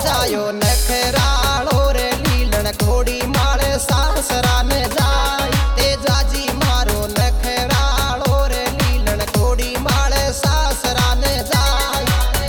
जायो नखराळो रे लीलण घोड़ी माळे सासरा ने जाय तेजाजी मारो नखराळो रे लीलण घोड़ी माळे सासरा ने जाय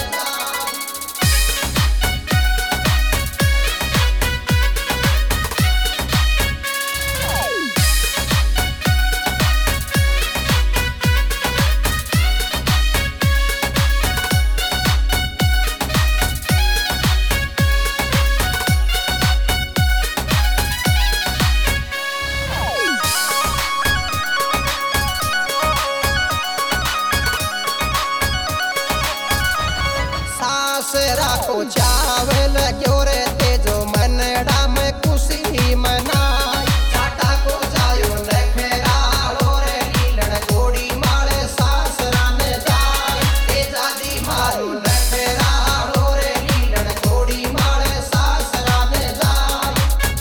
सासरा को चावल ग्यो रे तेजो मनड़ा में खुशी मनाय साटा को जायो नखराळो रे लीलण घोड़ी माळे सासरा ने जाय तेजाजी मारो नखराळो रे लीलण घोड़ी माळे सासरा ने जाय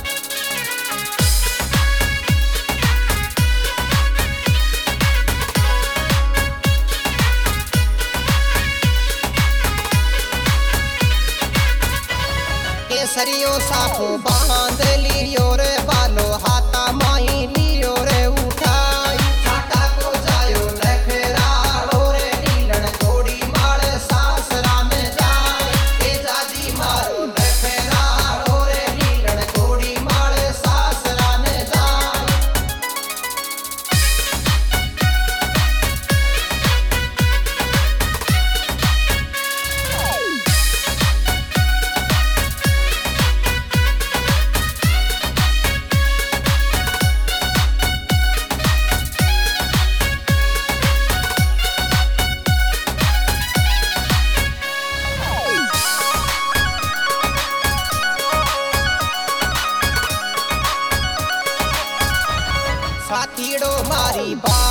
केसरियो साफो बांध लियो रे बालो हाथा माही लियो रे उठाई साटा को जायो नखराळो रे लीलण घोड़ी माळे सासरा ने जाय तेजाजी मारो नखराळो रे लीलण घोड़ी माळे सासरा ने जाय साथीड़ो मारी बा